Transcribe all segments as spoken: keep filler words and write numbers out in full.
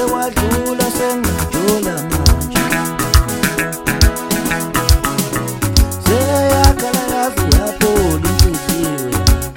uwishe wadlula sengajula manje seyakhala yazi yaphola inhliziyo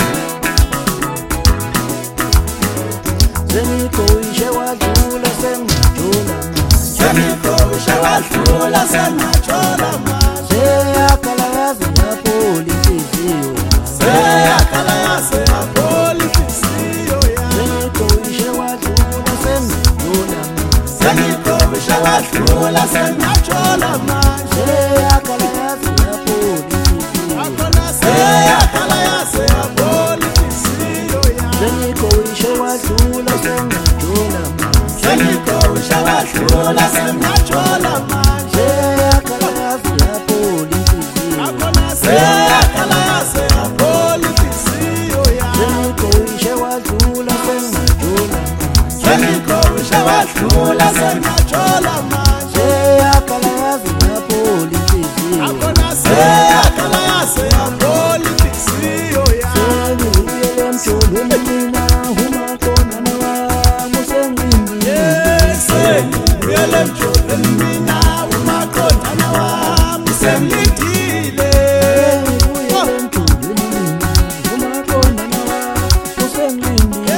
Semikho uwishe wadlula sengajula manje Semikho uwishe wadlula sengajula manje seyakhala yazi yaphola inhliziyo seyakhala yazi yaphola inhliziyo Semikho uwishe wadlula sengajula manje Semikho uwishe wadlula sengajula manje seyakhala yazi yaphola inhliziyo seyakhala yazi yaphola inhliziyo Semikho uwishe wadlula sengajula manje Semikho uwishe wadlula sengajula manje seyakhala yazi yaphola inhliziyo seyakhala yazi yaphola inhliziyo Semikho uwishe wadlula sengajula manje Semikho uwishe wadlula sengajula manje seyakhala yazi yaphola inhliziyo seyakhala yazi yaphola inhliziyo Sengibuyele emjolweni mina uma khona nawami usengilindile Sengibuyele emjolweni mina uma khona nawami usengilindile Sengibuyele emjolweni mina uma khona nawami usengilindile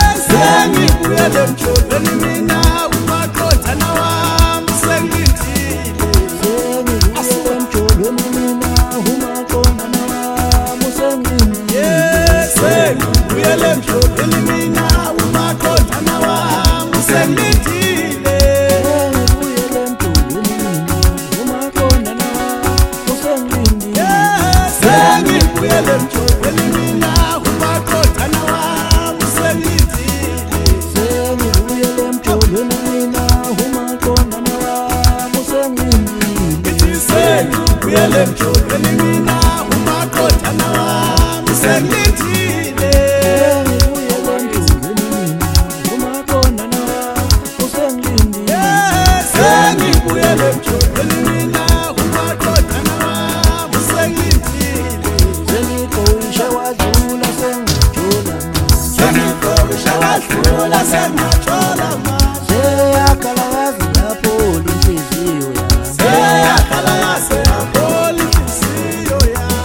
Sengibuyele emjolweni mina uma khona nawami usengilindile Sengibuyele emjolweni mina uma khona nawami usengilindile Sengibuyele emjolweni mina uma khona nawami usengilindile Sengibuyele emjolweni mina uma khona nawami usengilindile Sengibuyele emjolweni mina uma khona nawami usengilindile Sengibuyele emjolweni mina uma khona nawami usengilindile Sengibuyele emjolweni mina uma khona nawami usengilindile Sengibuyele emjolweni mina uma khona nawami usengilindile Semikho uwishe wadlula sengajula manje Semikho uwishe wadlula sengajula manje seyakhala yazi yaphola inhliziyo seyakhala yazi yaphola inhliziyo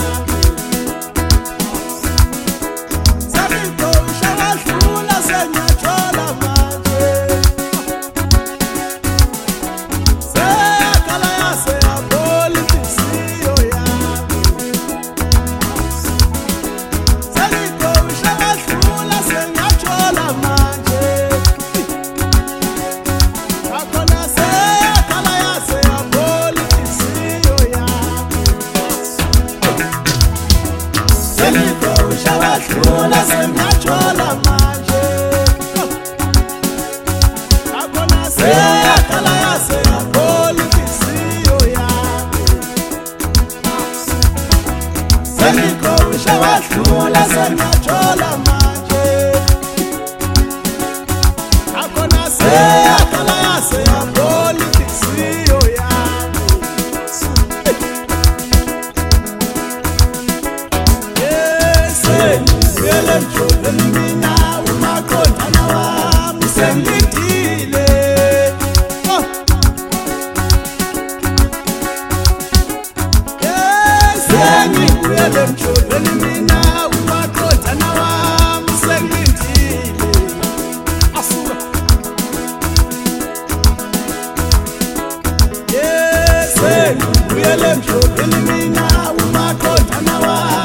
Semikho uwishe wadlula sengajula manje seyakhala yazi yaphola inhliziyo Semikho uwishe wadlula sengajula manje akhona seyakhala yazi yaphola inhliziyo Semikho uwishe wadlula sengajula manje akhona seyakhala yazi yaphola inhliziyo Semikho uwishe wadlula sengajula manje akhona seyakhala yazi yaphola inhliziyo Sengibuyele emjolweni mina uma khona nawami usengilindile Sengibuyele emjolweni mina uma khona nawami usengilindile Asuka Sengibuyele emjolweni mina uma khona nawami